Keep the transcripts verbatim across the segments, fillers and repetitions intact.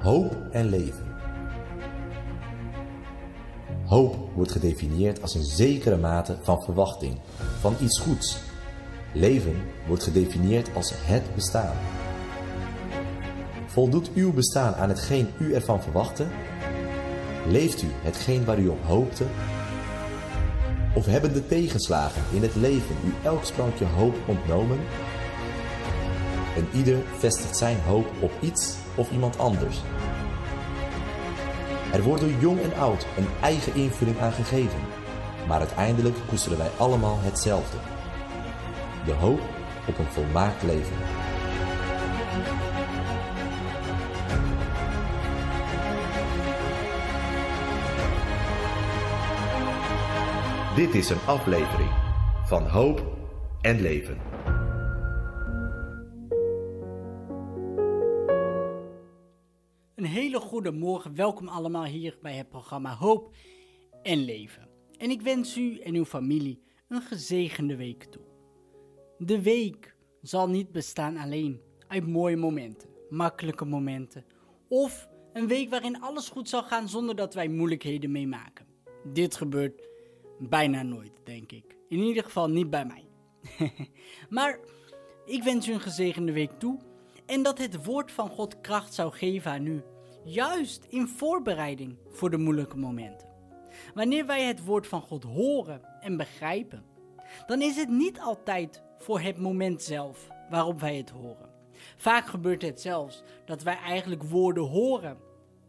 Hoop en leven. Hoop wordt gedefinieerd als een zekere mate van verwachting, van iets goeds. Leven wordt gedefinieerd als het bestaan. Voldoet uw bestaan aan hetgeen u ervan verwachtte? Leeft u hetgeen waar u op hoopte? Of hebben de tegenslagen in het leven u elk sprankje hoop ontnomen? En ieder vestigt zijn hoop op iets of iemand anders. Er wordt door jong en oud een eigen invulling aan gegeven, maar uiteindelijk koesteren wij allemaal hetzelfde. De hoop op een volmaakt leven. Dit is een aflevering van Hoop en Leven. Een hele goede morgen, welkom allemaal hier bij het programma Hoop en Leven. En ik wens u en uw familie een gezegende week toe. De week zal niet bestaan alleen uit mooie momenten, makkelijke momenten of een week waarin alles goed zal gaan zonder dat wij moeilijkheden meemaken. Dit gebeurt bijna nooit, denk ik. In ieder geval niet bij mij. Maar ik wens u een gezegende week toe en dat het woord van God kracht zou geven aan u, juist in voorbereiding voor de moeilijke momenten. Wanneer wij het woord van God horen en begrijpen, dan is het niet altijd voor het moment zelf waarop wij het horen. Vaak gebeurt het zelfs dat wij eigenlijk woorden horen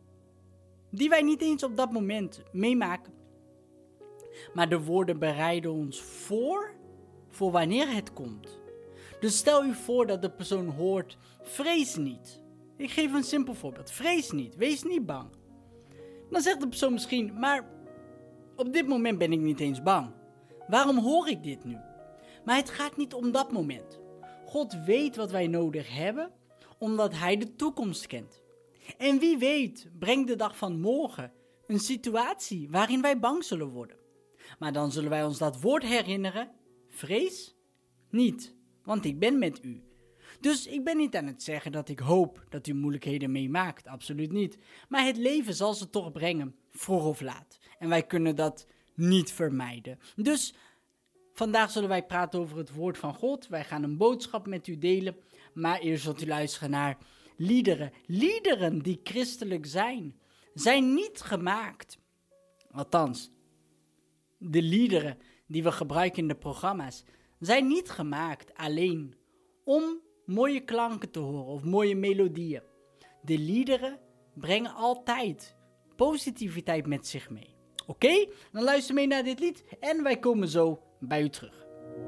die wij niet eens op dat moment meemaken. Maar de woorden bereiden ons voor, voor wanneer het komt. Dus stel u voor dat de persoon hoort, vrees niet. Ik geef een simpel voorbeeld, vrees niet, wees niet bang. Dan zegt de persoon misschien, maar op dit moment ben ik niet eens bang. Waarom hoor ik dit nu? Maar het gaat niet om dat moment. God weet wat wij nodig hebben, omdat Hij de toekomst kent. En wie weet, brengt de dag van morgen een situatie waarin wij bang zullen worden. Maar dan zullen wij ons dat woord herinneren, vrees niet, want ik ben met u. Dus ik ben niet aan het zeggen dat ik hoop dat u moeilijkheden meemaakt, absoluut niet. Maar het leven zal ze toch brengen, vroeg of laat. En wij kunnen dat niet vermijden. Dus vandaag zullen wij praten over het woord van God. Wij gaan een boodschap met u delen, maar eerst zult u luisteren naar liederen. Liederen die christelijk zijn, zijn niet gemaakt, althans, de liederen die we gebruiken in de programma's zijn niet gemaakt alleen om mooie klanken te horen of mooie melodieën. De liederen brengen altijd positiviteit met zich mee. Oké, okay? Dan luister mee naar dit lied en wij komen zo bij u terug.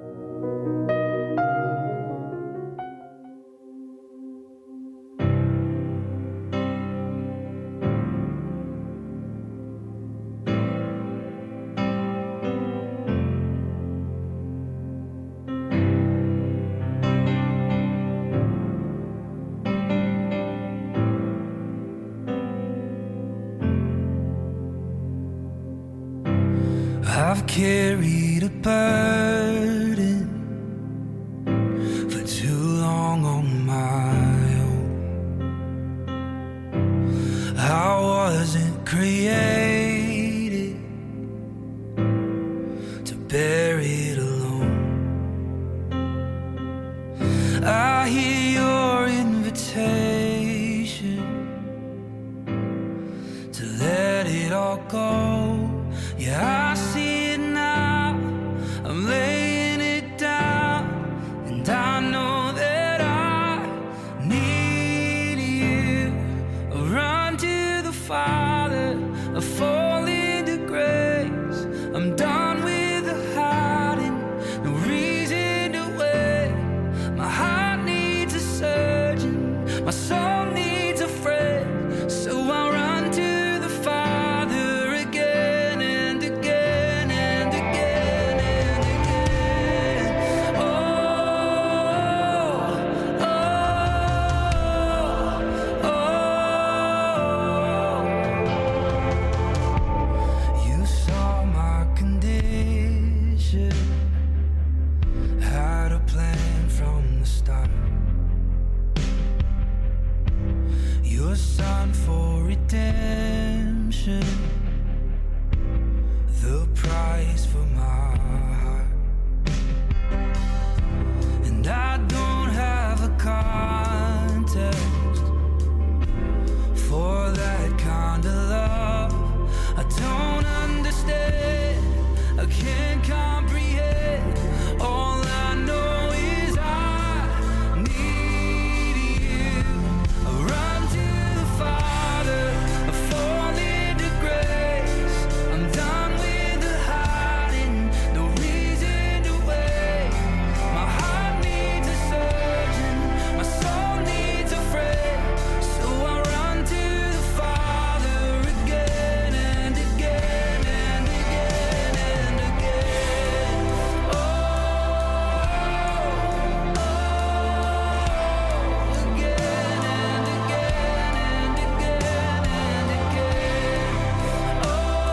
I've carried a burden for too long on my own. I wasn't created to bear it alone. I hear your invitation to let it all go. Yeah, I see it now, I'm laying it down, and I know that I need you. I run to the Father, I fall into grace. I'm done with the hiding, no reason to wait. My heart needs a surgeon, my soul needs a friend, so I run to the Father again. Son for redemption, the price for my heart. And I don't have a context for that kind of love. I don't understand, I can't comprehend. All I know is I need you. I run to the Father, I fall into grace. I'm done with the hiding, no reason to wait. My heart needs a surgeon, my soul needs a friend. So I run to the Father again and again and again and again. Oh, oh, again and again and again and again. Oh,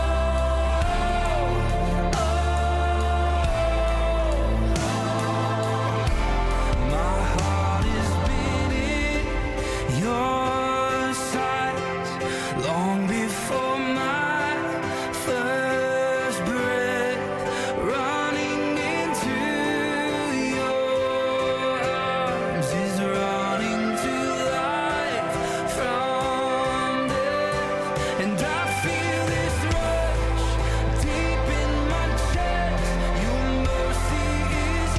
my heart has been in your sight long before my first breath, running into your arms is running to life from death. And I feel this rush deep in my chest. Your mercy is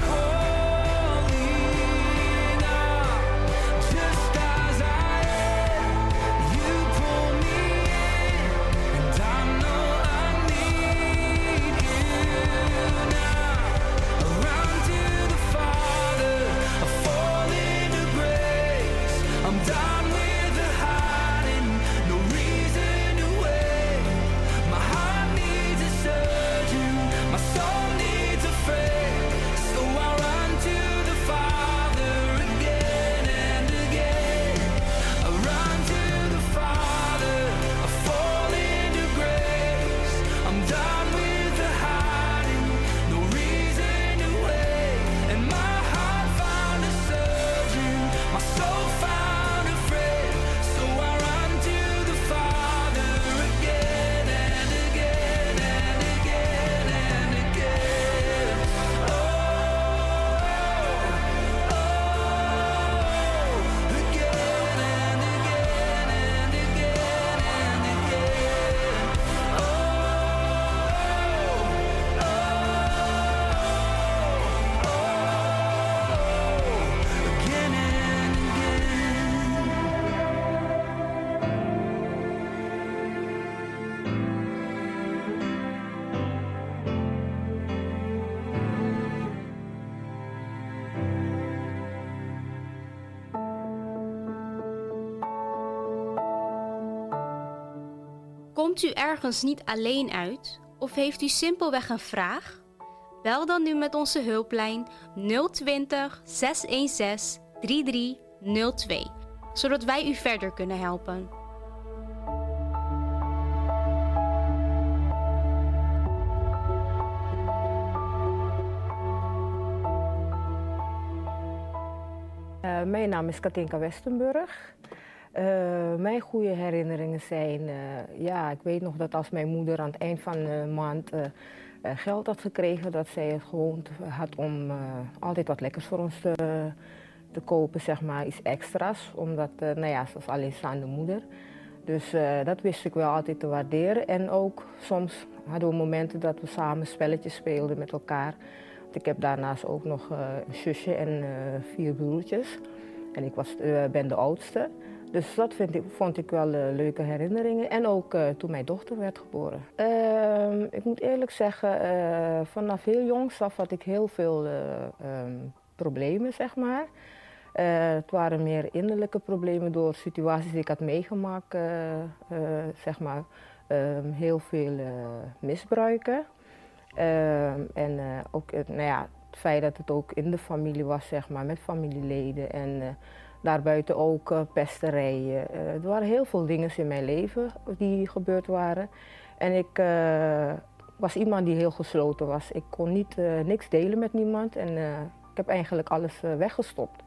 calling out. Just as I am, you pull me in, and I know I need you now. I run to the Father, I fall into grace. I'm done with the hiding, no reason to wait. My heart needs a surgeon, my soul needs a friend. So I run to the Father again and again. I run to the Father, I fall into grace. I'm done with the hiding, no reason to wait. And my heart found a surgeon, my soul found a friend. So I run to the Father again and again and again and again. Oh, oh, again and again and again and again. Oh, oh, oh, again and Komt u ergens niet alleen uit of heeft u simpelweg een vraag? Bel dan nu met onze hulplijn nul twintig, zes een zes, drie drie nul twee, zodat wij u verder kunnen helpen. Uh, mijn naam is Katinka Westenburg. Uh, mijn goede herinneringen zijn, uh, ja, ik weet nog dat als mijn moeder aan het eind van de maand uh, uh, geld had gekregen, dat zij het gewoon had om uh, altijd wat lekkers voor ons te, te kopen, zeg maar, iets extra's. Omdat, uh, nou ja, ze was alleenstaande moeder. Dus uh, dat wist ik wel altijd te waarderen. En ook soms hadden we momenten dat we samen spelletjes speelden met elkaar. Want ik heb daarnaast ook nog uh, een zusje en uh, vier broertjes. En ik was, uh, ben de oudste. Dus dat vind ik, vond ik wel uh, leuke herinneringen. En ook uh, toen mijn dochter werd geboren. Uh, ik moet eerlijk zeggen, uh, vanaf heel jongs af had ik heel veel uh, um, problemen, zeg maar. Uh, het waren meer innerlijke problemen door situaties die ik had meegemaakt. Uh, uh, zeg maar uh, heel veel uh, misbruiken. Uh, en uh, ook uh, nou ja, het feit dat het ook in de familie was, zeg maar, met familieleden. En uh, daarbuiten ook uh, pesterijen. Uh, er waren heel veel dingen in mijn leven die gebeurd waren. En ik uh, was iemand die heel gesloten was. Ik kon niet, uh, niks delen met niemand en uh, ik heb eigenlijk alles uh, weggestopt.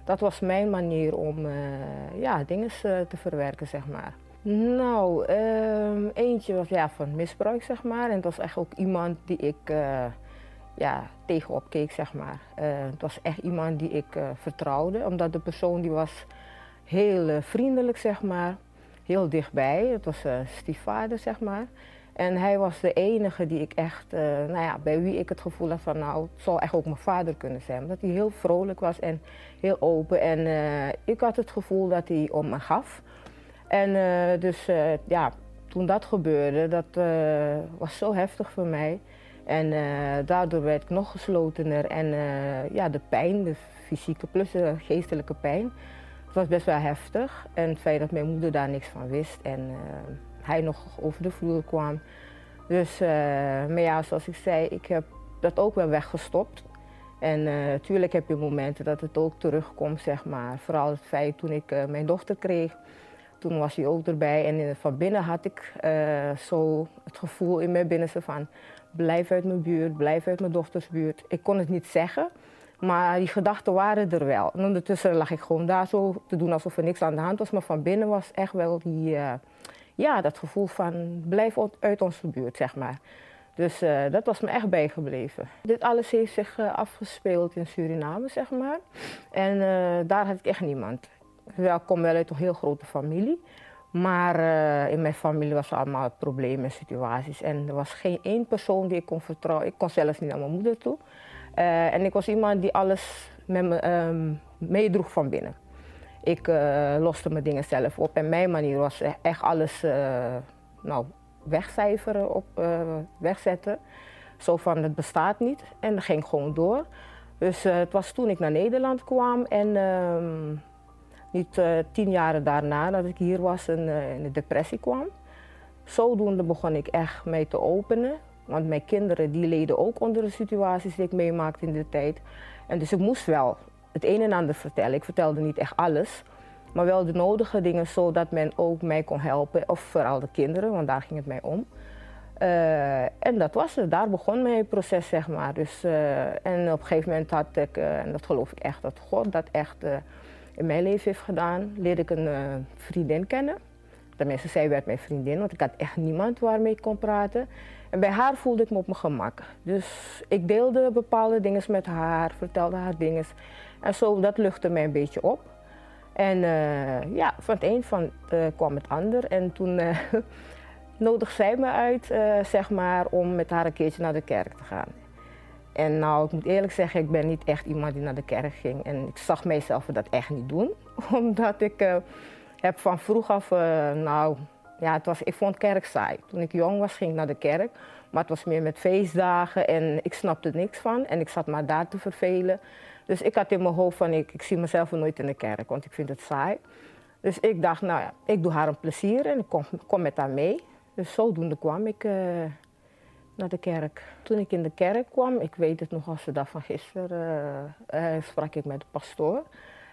dat was mijn manier om uh, ja, dingen uh, te verwerken, zeg maar. Nou, uh, eentje was ja, van misbruik, zeg maar. En het was echt ook iemand die ik uh, ja, tegenop keek, zeg maar. Uh, het was echt iemand die ik uh, vertrouwde, omdat de persoon die was heel uh, vriendelijk, zeg maar. Heel dichtbij. Het was een stiefvader, zeg maar. En hij was de enige die ik echt, uh, nou ja, bij wie ik het gevoel had van, nou, het zou echt ook mijn vader kunnen zijn. Omdat hij heel vrolijk was en heel open. En uh, ik had het gevoel dat hij om me gaf. En uh, dus, uh, ja, toen dat gebeurde, dat uh, was zo heftig voor mij. En uh, daardoor werd ik nog geslotener. En uh, ja, de pijn, de fysieke plus de geestelijke pijn, het was best wel heftig. En het feit dat mijn moeder daar niks van wist en uh, hij nog over de vloer kwam. Dus, uh, maar ja, zoals ik zei, ik heb dat ook wel weggestopt. En natuurlijk uh, heb je momenten dat het ook terugkomt, zeg maar. Vooral het feit toen ik uh, mijn dochter kreeg, toen was hij ook erbij. En uh, van binnen had ik uh, zo het gevoel in mijn binnenste van, blijf uit mijn buurt, blijf uit mijn dochters buurt. Ik kon het niet zeggen. Maar die gedachten waren er wel. En ondertussen lag ik gewoon daar zo te doen alsof er niks aan de hand was. Maar van binnen was echt wel die, uh, ja, dat gevoel van blijf uit onze buurt, zeg maar. Dus uh, dat was me echt bijgebleven. Dit alles heeft zich uh, afgespeeld in Suriname, zeg maar. En uh, daar had ik echt niemand. Wel, ik kom wel uit een heel grote familie. Maar uh, in mijn familie was er allemaal problemen en situaties. En er was geen één persoon die ik kon vertrouwen. Ik kon zelfs niet naar mijn moeder toe. Uh, en ik was iemand die alles met me um, meedroeg van binnen. Ik uh, loste mijn dingen zelf op en mijn manier was echt alles uh, nou, wegcijferen, op, uh, wegzetten. Zo van het bestaat niet en dat ging gewoon door. Dus uh, het was toen ik naar Nederland kwam en uh, niet uh, tien jaren daarna dat ik hier was en uh, in de depressie kwam. Zodoende begon ik echt mee te openen. Want mijn kinderen die leden ook onder de situaties die ik meemaakte in de tijd. En dus ik moest wel het een en ander vertellen. Ik vertelde niet echt alles, maar wel de nodige dingen zodat men ook mij kon helpen. Of vooral de kinderen, want daar ging het mij om. Uh, en dat was het, daar begon mijn proces, zeg maar. Dus, uh, en op een gegeven moment had ik, uh, en dat geloof ik echt, dat God dat echt uh, in mijn leven heeft gedaan, leerde ik een uh, vriendin kennen. Tenminste, zij werd mijn vriendin, want ik had echt niemand waarmee ik kon praten. En bij haar voelde ik me op mijn gemak. Dus ik deelde bepaalde dingen met haar, vertelde haar dingen. En zo, dat luchtte mij een beetje op. En uh, ja, van het een van, uh, kwam het ander. En toen uh, nodigde zij me uit, uh, zeg maar, om met haar een keertje naar de kerk te gaan. En nou, ik moet eerlijk zeggen, ik ben niet echt iemand die naar de kerk ging. En ik zag mijzelf dat echt niet doen. Omdat ik uh, heb van vroeg af, uh, nou... Ja, het was, ik vond kerk saai. Toen ik jong was, ging ik naar de kerk. Maar het was meer met feestdagen en ik snapte er niks van. En ik zat maar daar te vervelen. Dus ik had in mijn hoofd van, ik, ik zie mezelf nooit in de kerk, want ik vind het saai. Dus ik dacht, nou ja, ik doe haar een plezier en ik kom, kom met haar mee. Dus zodoende kwam ik uh, naar de kerk. Toen ik in de kerk kwam, ik weet het nog als de dag van gisteren, uh, uh, sprak ik met de pastoor.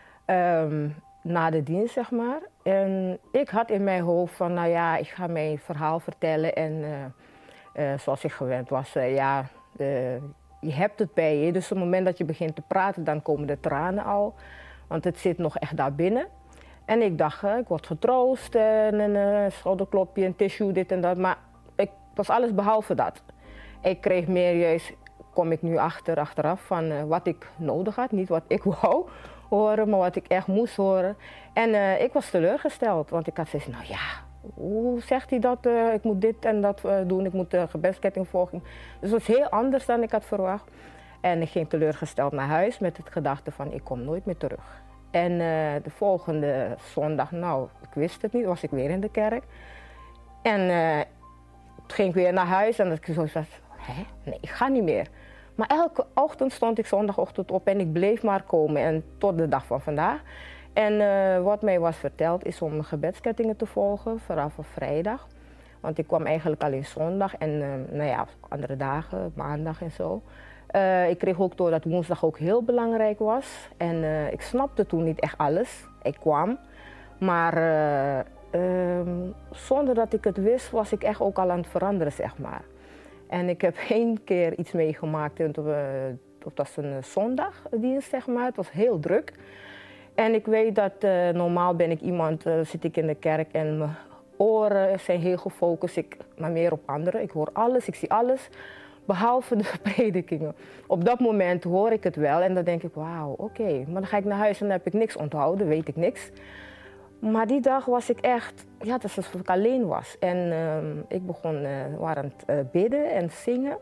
Um, na de dienst, zeg maar. En ik had in mijn hoofd van, nou ja, ik ga mijn verhaal vertellen. En uh, uh, zoals ik gewend was, uh, ja, uh, je hebt het bij je. Dus op het moment dat je begint te praten, dan komen de tranen al. Want het zit nog echt daar binnen. En ik dacht, uh, ik word getroost en een uh, schouderklopje, een tissue, dit en dat. Maar ik was alles behalve dat. Ik kreeg meer juist, kom ik nu achter, achteraf, van uh, wat ik nodig had. Niet wat ik wou horen, maar wat ik echt moest horen. En uh, ik was teleurgesteld, want ik had gezegd, nou ja, hoe zegt hij dat? Uh, ik moet dit en dat uh, doen, ik moet de uh, gebedsketting volgen. Dus het was heel anders dan ik had verwacht. En ik ging teleurgesteld naar huis met het gedachte van, ik kom nooit meer terug. En uh, de volgende zondag, nou, ik wist het niet, was ik weer in de kerk. En uh, toen ging ik weer naar huis en dat ik zo dacht, hè, nee, ik ga niet meer. Maar elke ochtend stond ik zondagochtend op en ik bleef maar komen en tot de dag van vandaag. En uh, wat mij was verteld is om gebedskettingen te volgen, vooral voor vrijdag. Want ik kwam eigenlijk alleen zondag en uh, nou ja, andere dagen, maandag en zo. Uh, ik kreeg ook door dat woensdag ook heel belangrijk was. En uh, ik snapte toen niet echt alles. Ik kwam, maar uh, uh, zonder dat ik het wist was ik echt ook al aan het veranderen, zeg maar. En ik heb één keer iets meegemaakt, en dat was een zondagdienst, zeg maar. Het was heel druk. En ik weet dat uh, normaal ben ik iemand, uh, zit ik in de kerk en mijn oren zijn heel gefocust. Ik, maar meer op anderen. Ik hoor alles, ik zie alles. Behalve de predikingen. Op dat moment hoor ik het wel en dan denk ik, wauw, oké. Okay. Maar dan ga ik naar huis en dan heb ik niks onthouden, weet ik niks. Maar die dag was ik echt, ja, het was alsof ik alleen was. En uh, ik begon, uh, we waren aan het uh, bidden en zingen.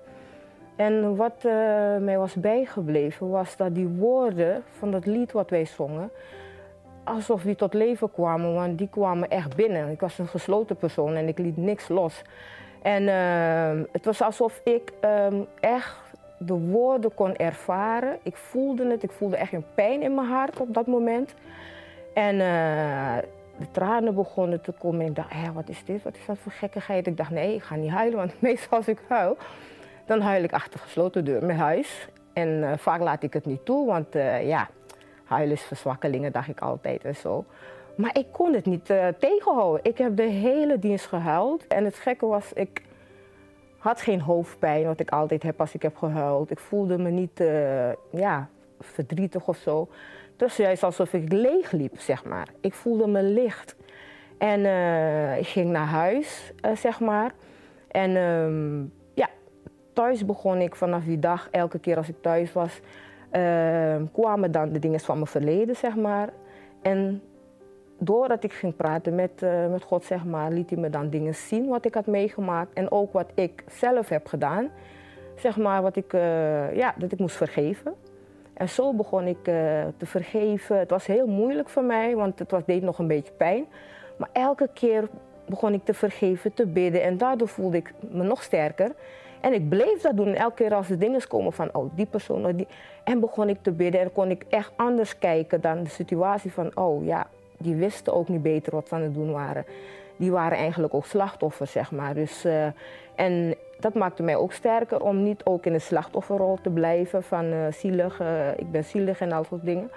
En wat uh, mij was bijgebleven was dat die woorden van dat lied wat wij zongen, alsof die tot leven kwamen, want die kwamen echt binnen. Ik was een gesloten persoon en ik liet niks los. En uh, het was alsof ik um, echt de woorden kon ervaren. Ik voelde het, ik voelde echt een pijn in mijn hart op dat moment. En uh, de tranen begonnen te komen en ik dacht, ja, wat is dit, wat is dat voor gekkigheid? Ik dacht, nee, ik ga niet huilen, want meestal als ik huil, dan huil ik achter gesloten deur in mijn huis. En uh, vaak laat ik het niet toe, want uh, ja, huilen is verzwakkelingen, dacht ik altijd en zo. Maar ik kon het niet uh, tegenhouden. Ik heb de hele dienst gehuild. En het gekke was, ik had geen hoofdpijn, wat ik altijd heb als ik heb gehuild. Ik voelde me niet uh, ja, verdrietig of zo. Het was juist alsof ik leeg liep, zeg maar. Ik voelde me licht. En uh, ik ging naar huis, uh, zeg maar. En uh, ja, thuis begon ik vanaf die dag, elke keer als ik thuis was, uh, kwamen dan de dingen van mijn verleden, zeg maar. En doordat ik ging praten met, uh, met God, zeg maar, liet hij me dan dingen zien wat ik had meegemaakt. En ook wat ik zelf heb gedaan, zeg maar, wat ik, uh, ja, dat ik moest vergeven. En zo begon ik uh, te vergeven. Het was heel moeilijk voor mij, want het was, deed nog een beetje pijn. Maar elke keer begon ik te vergeven, te bidden. En daardoor voelde ik me nog sterker. En ik bleef dat doen. En elke keer als er dingen komen van, oh, die persoon, oh, die. En begon ik te bidden. En kon ik echt anders kijken dan de situatie van, oh ja, die wisten ook niet beter wat ze aan het doen waren. Die waren eigenlijk ook slachtoffers, zeg maar. Dus, uh, en dat maakte mij ook sterker om niet ook in een slachtofferrol te blijven van uh, zielig, uh, ik ben zielig en al dat soort dingen.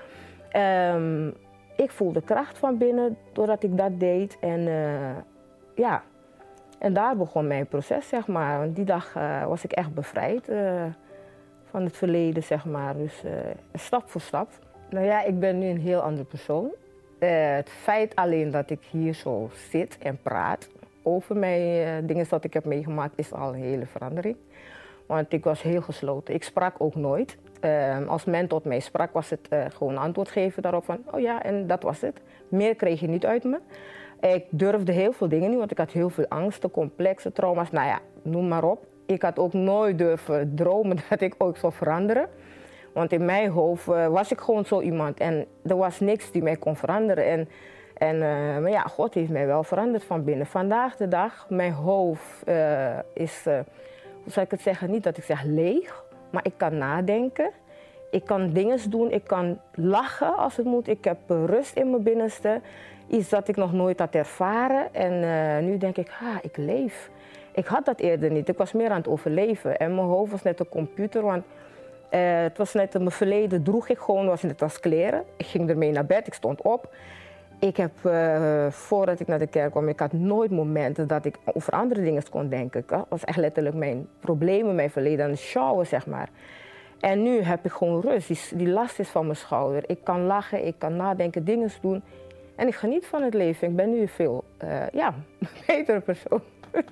Um, ik voelde kracht van binnen doordat ik dat deed. En uh, ja, en daar begon mijn proces, zeg maar. Want die dag uh, was ik echt bevrijd uh, van het verleden, zeg maar. Dus uh, stap voor stap. Nou ja, ik ben nu een heel andere persoon. Uh, het feit alleen dat ik hier zo zit en praat over mijn uh, dingen dat ik heb meegemaakt, is al een hele verandering. Want ik was heel gesloten. Ik sprak ook nooit. Uh, als men tot mij sprak, was het uh, gewoon antwoord geven daarop van, oh ja, en dat was het. Meer kreeg je niet uit me. Ik durfde heel veel dingen niet, want ik had heel veel angsten, complexen, trauma's, nou ja, noem maar op. Ik had ook nooit durven dromen dat ik ook zou veranderen. Want in mijn hoofd uh, was ik gewoon zo iemand en er was niks die mij kon veranderen. En, en, uh, maar ja, God heeft mij wel veranderd van binnen. Vandaag de dag, mijn hoofd uh, is, uh, hoe zou ik het zeggen, niet dat ik zeg leeg, maar ik kan nadenken. Ik kan dingen doen, ik kan lachen als het moet. Ik heb rust in mijn binnenste, iets dat ik nog nooit had ervaren. En uh, nu denk ik, ha, ik leef. Ik had dat eerder niet, ik was meer aan het overleven. En mijn hoofd was net een computer, want Uh, het was net in mijn verleden, droeg ik gewoon, was net als kleren. Ik ging ermee naar bed, ik stond op. Ik heb, uh, voordat ik naar de kerk kwam, ik had nooit momenten dat ik over andere dingen kon denken. Dat was echt letterlijk mijn problemen, mijn verleden aan het sjouwen, zeg maar. En nu heb ik gewoon rust, die, die last is van mijn schouder. Ik kan lachen, ik kan nadenken, dingen doen. En ik geniet van het leven. Ik ben nu veel, uh, ja, een betere persoon.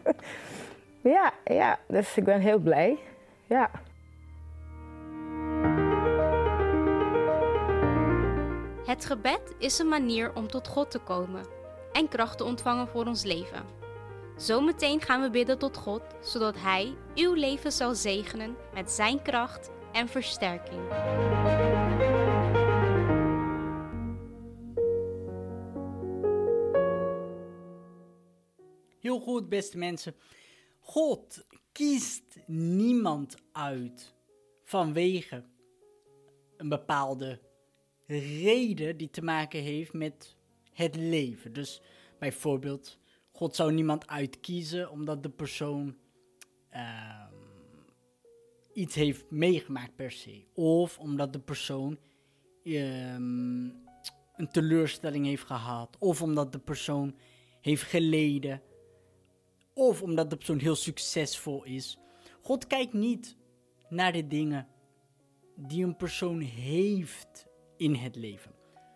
ja, ja, dus ik ben heel blij, ja. Het gebed is een manier om tot God te komen en kracht te ontvangen voor ons leven. Zometeen gaan we bidden tot God, zodat Hij uw leven zal zegenen met zijn kracht en versterking. Heel goed, beste mensen. God kiest niemand uit vanwege een bepaalde reden die te maken heeft met het leven. Dus bijvoorbeeld, God zou niemand uitkiezen omdat de persoon uh, iets heeft meegemaakt per se. Of omdat de persoon uh, een teleurstelling heeft gehad. Of omdat de persoon heeft geleden. Of omdat de persoon heel succesvol is. God kijkt niet naar de dingen die een persoon heeft in het leven.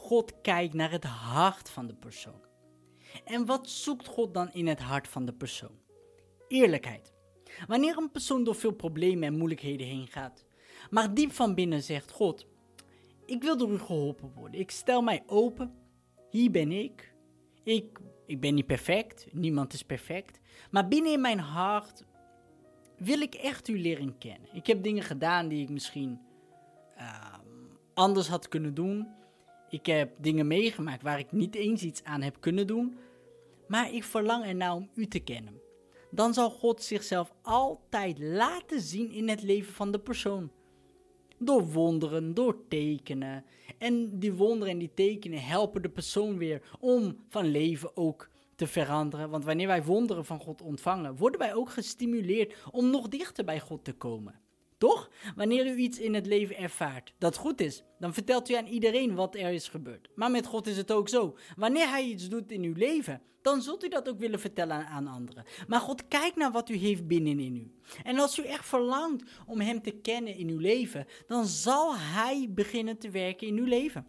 God kijkt naar het hart van de persoon. En wat zoekt God dan in het hart van de persoon? Eerlijkheid. Wanneer een persoon door veel problemen en moeilijkheden heen gaat, maar diep van binnen zegt: God, ik wil door u geholpen worden. Ik stel mij open. Hier ben ik. Ik, ik ben niet perfect. Niemand is perfect. Maar binnen in mijn hart wil ik echt u leren kennen. Ik heb dingen gedaan die ik misschien uh, anders had kunnen doen. Ik heb dingen meegemaakt waar ik niet eens iets aan heb kunnen doen. Maar ik verlang ernaar om u te kennen. Dan zal God zichzelf altijd laten zien in het leven van de persoon. Door wonderen, door tekenen. En die wonderen en die tekenen helpen de persoon weer om van leven ook te veranderen. Want wanneer wij wonderen van God ontvangen, worden wij ook gestimuleerd om nog dichter bij God te komen. Toch? Wanneer u iets in het leven ervaart dat goed is, dan vertelt u aan iedereen wat er is gebeurd. Maar met God is het ook zo. Wanneer hij iets doet in uw leven, dan zult u dat ook willen vertellen aan, aan anderen. Maar God kijkt naar wat u heeft binnenin u. En als u echt verlangt om hem te kennen in uw leven, dan zal hij beginnen te werken in uw leven.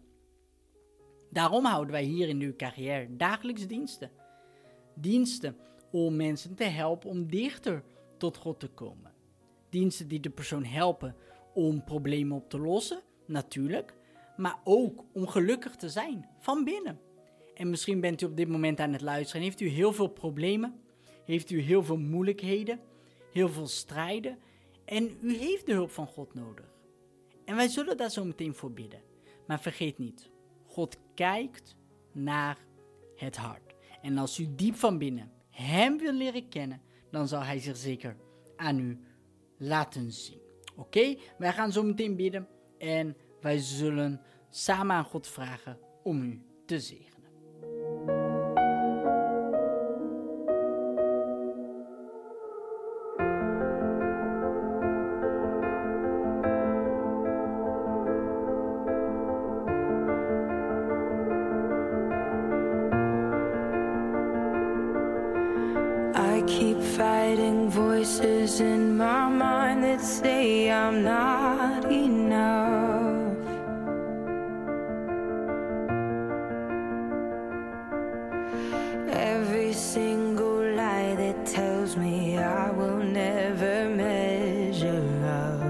Daarom houden wij hier in uw carrière dagelijks diensten. Diensten om mensen te helpen om dichter tot God te komen. Diensten die de persoon helpen om problemen op te lossen, natuurlijk, maar ook om gelukkig te zijn, van binnen. En misschien bent u op dit moment aan het luisteren en heeft u heel veel problemen, heeft u heel veel moeilijkheden, heel veel strijden en u heeft de hulp van God nodig. En wij zullen daar zo meteen voor bidden. Maar vergeet niet, God kijkt naar het hart. En als u diep van binnen hem wil leren kennen, dan zal hij zich zeker aan u laten zien. Oké, okay? Wij gaan zo meteen bidden en wij zullen samen aan God vragen om u te zegenen. I keep fighting voices in my mind that say I'm not enough. Every single lie that tells me I will never measure up.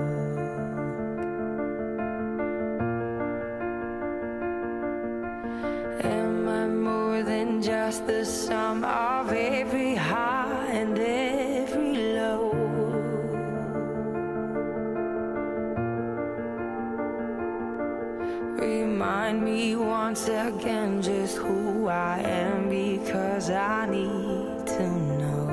Am I more than just the sum of every high and every low? Remind me once again just who I am, because I need to know.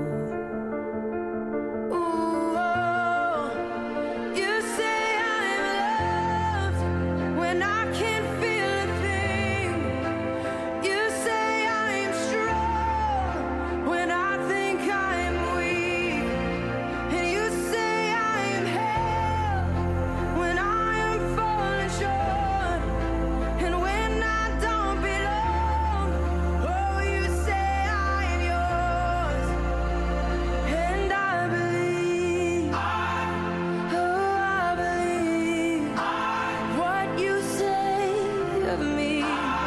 Ooh, oh, you say I'm loved when I can't feel a thing. You say I'm strong when I think I'm weak. And you say I'm held when I am falling short. And when I don't belong, oh, you say I am yours. And I believe, oh, I believe what you say of me.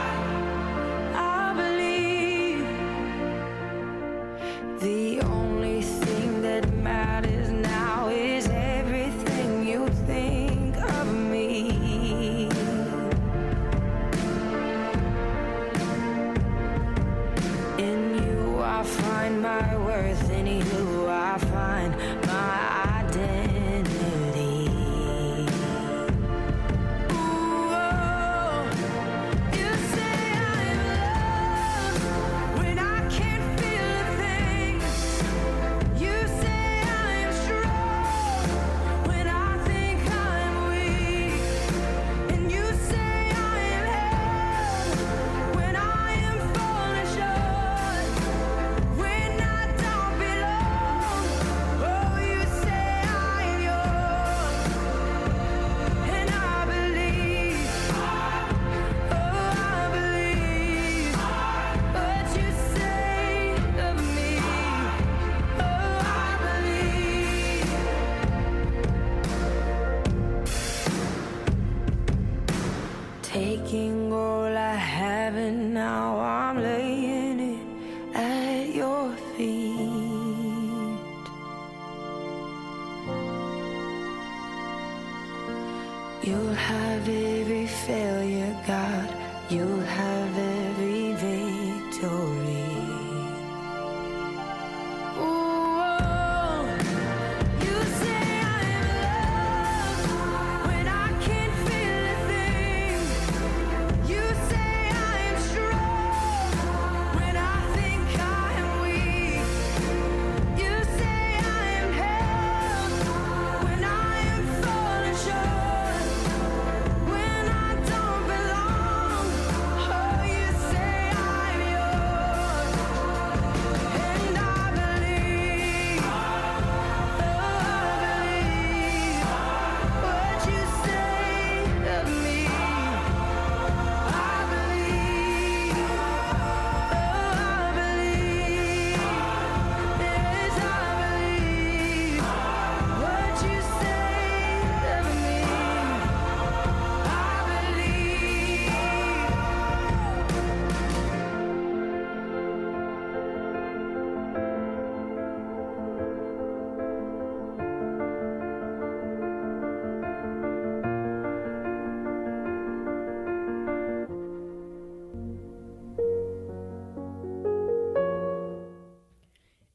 I believe the only thing that matters now is everything you think of me. In you I find my worth, in you I find my identity. Ooh, oh, you say I'm loved when I can't feel a thing. You say I'm strong when I think I'm weak. And you say I am held when I am falling short. When I don't belong, oh, you say I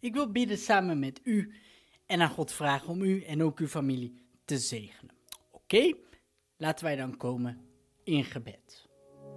Ik wil bidden samen met u en aan God vragen om u en ook uw familie te zegenen. Oké, okay, laten wij dan komen in gebed.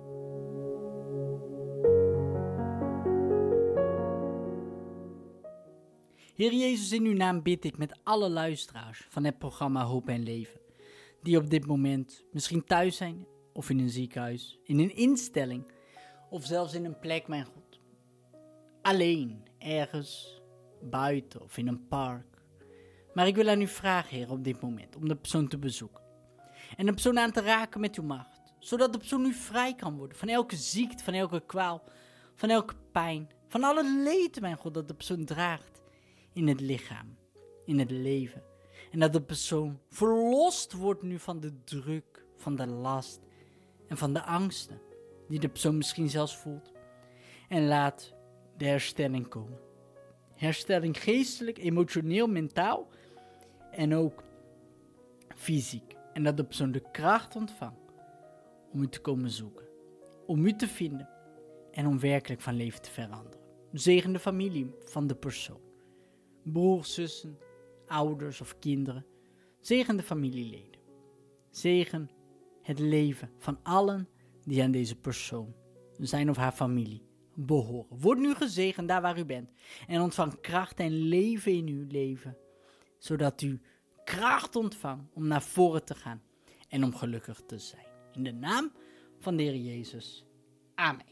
Heer Jezus, in uw naam bid ik met alle luisteraars van het programma Hoop en Leven, die op dit moment misschien thuis zijn of in een ziekenhuis, in een instelling of zelfs in een plek, mijn God. Alleen, ergens, buiten of in een park. Maar ik wil aan u vragen, Heer, op dit moment, om de persoon te bezoeken. En de persoon aan te raken met uw macht, zodat de persoon nu vrij kan worden van elke ziekte, van elke kwaal, van elke pijn, van alle leed, mijn God, dat de persoon draagt in het lichaam, in het leven. En dat de persoon verlost wordt nu van de druk, van de last en van de angsten die de persoon misschien zelfs voelt. En laat de herstelling komen. Herstelling geestelijk, emotioneel, mentaal en ook fysiek. En dat de persoon de kracht ontvangt om u te komen zoeken, om u te vinden en om werkelijk van leven te veranderen. Zegen de familie van de persoon. Broers, zussen, ouders of kinderen. Zegen de familieleden. Zegen het leven van allen die aan deze persoon, zijn of haar familie, behoren. Word nu gezegend daar waar u bent en ontvang kracht en leven in uw leven, zodat u kracht ontvangt om naar voren te gaan en om gelukkig te zijn. In de naam van de Heer Jezus. Amen.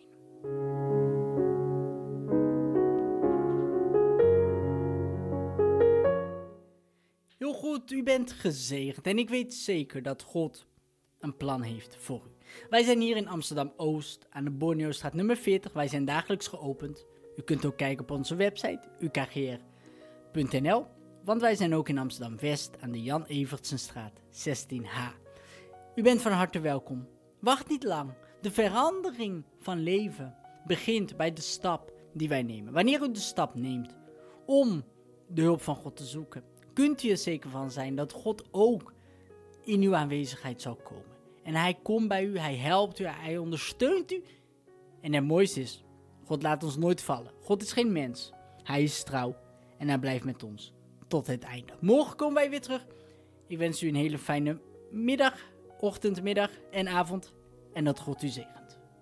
Heel goed, u bent gezegend en ik weet zeker dat God een plan heeft voor u. Wij zijn hier in Amsterdam-Oost aan de Borneostraat nummer veertig. Wij zijn dagelijks geopend. U kunt ook kijken op onze website u k g r punt n l. Want wij zijn ook in Amsterdam-West aan de Jan Evertsenstraat zestien H. U bent van harte welkom. Wacht niet lang. De verandering van leven begint bij de stap die wij nemen. Wanneer u de stap neemt om de hulp van God te zoeken, kunt u er zeker van zijn dat God ook in uw aanwezigheid zal komen. En hij komt bij u, hij helpt u, hij ondersteunt u. En het mooiste is, God laat ons nooit vallen. God is geen mens. Hij is trouw en hij blijft met ons tot het einde. Morgen komen wij weer terug. Ik wens u een hele fijne middag, ochtend, middag en avond. En dat God u zegent.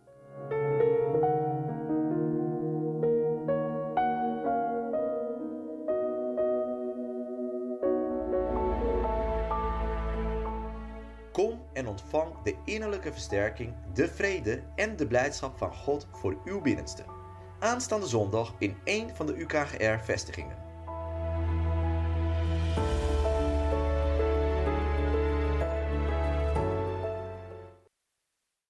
Kom en ontvang de innerlijke versterking, de vrede en de blijdschap van God voor uw binnenste. Aanstaande zondag in één van de U K G R-vestigingen.